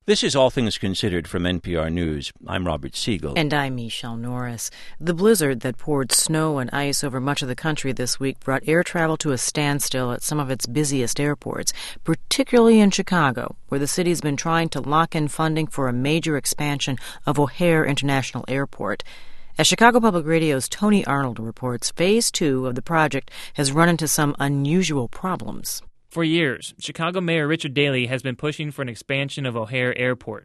This is All Things Considered from NPR News. I'm Robert Siegel. And I'm Michelle Norris. The blizzard that poured snow and ice over much of the country this week brought air travel to a standstill at some of its busiest airports, particularly in Chicago, where the city's been trying to lock in funding for a major expansion of O'Hare International Airport. As Chicago Public Radio's Tony Arnold reports, Phase 2 of the project has run into some unusual problems. For years, Chicago Mayor Richard Daley has been pushing for an expansion of O'Hare Airport,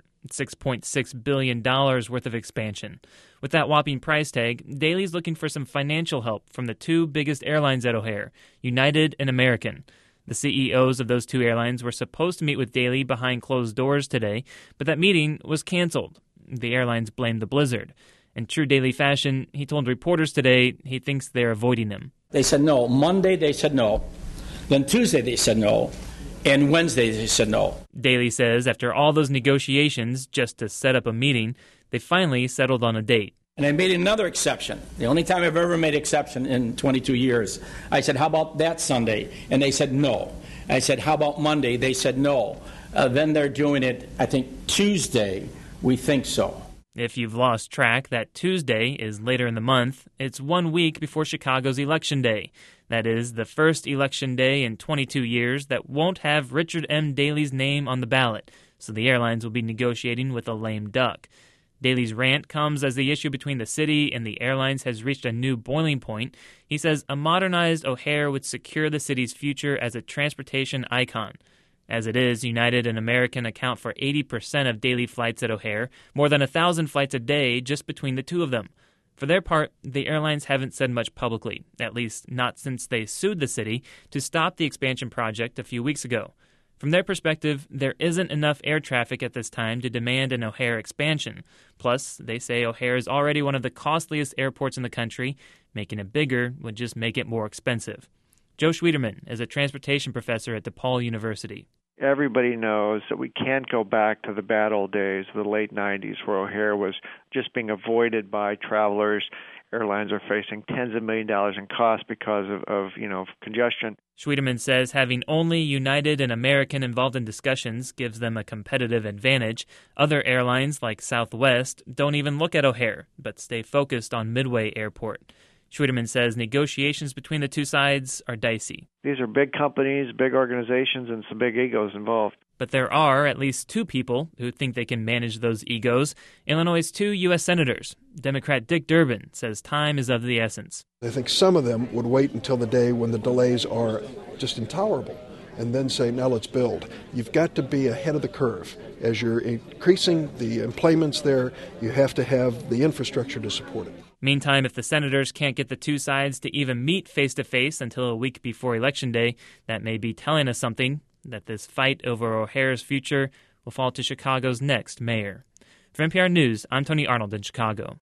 $6.6 billion worth of expansion. With that whopping price tag, Daley's looking for some financial help from the two biggest airlines at O'Hare, United and American. The CEOs of those two airlines were supposed to meet with Daley behind closed doors today, but that meeting was canceled. The airlines blamed the blizzard. In true Daley fashion, he told reporters today he thinks they're avoiding him. They said no. Monday they said no. Then Tuesday they said no, and Wednesday they said no. Daley says after all those negotiations just to set up a meeting, they finally settled on a date. And I made another exception. The only time I've ever made an exception in 22 years. I said, how about that Sunday? And they said no. I said, how about Monday? They said no. Then they're doing it, I think, Tuesday. We think so. If you've lost track, that Tuesday is later in the month. It's 1 week before Chicago's Election Day. That is, the first election day in 22 years that won't have Richard M. Daley's name on the ballot, so the airlines will be negotiating with a lame duck. Daley's rant comes as the issue between the city and the airlines has reached a new boiling point. He says a modernized O'Hare would secure the city's future as a transportation icon. As it is, United and American account for 80% of daily flights at O'Hare, more than 1,000 flights a day just between the two of them. For their part, the airlines haven't said much publicly, at least not since they sued the city to stop the expansion project a few weeks ago. From their perspective, there isn't enough air traffic at this time to demand an O'Hare expansion. Plus, they say O'Hare is already one of the costliest airports in the country. Making it bigger would just make it more expensive. Joe Schwieterman is a transportation professor at DePaul University. Everybody knows that we can't go back to the bad old days of the late 90s where O'Hare was just being avoided by travelers. Airlines are facing tens of millions of dollars in cost because of congestion. Schwieterman says having only United and American involved in discussions gives them a competitive advantage. Other airlines like Southwest don't even look at O'Hare, but stay focused on Midway Airport. Schwieterman says negotiations between the two sides are dicey. These are big companies, big organizations, and some big egos involved. But there are at least two people who think they can manage those egos. Illinois' two U.S. senators. Democrat Dick Durbin says time is of the essence. I think some of them would wait until the day when the delays are just intolerable and then say, now let's build. You've got to be ahead of the curve. As you're increasing the employments there, you have to have the infrastructure to support it. Meantime, if the senators can't get the two sides to even meet face-to-face until a week before Election Day, that may be telling us something, that this fight over O'Hare's future will fall to Chicago's next mayor. For NPR News, I'm Tony Arnold in Chicago.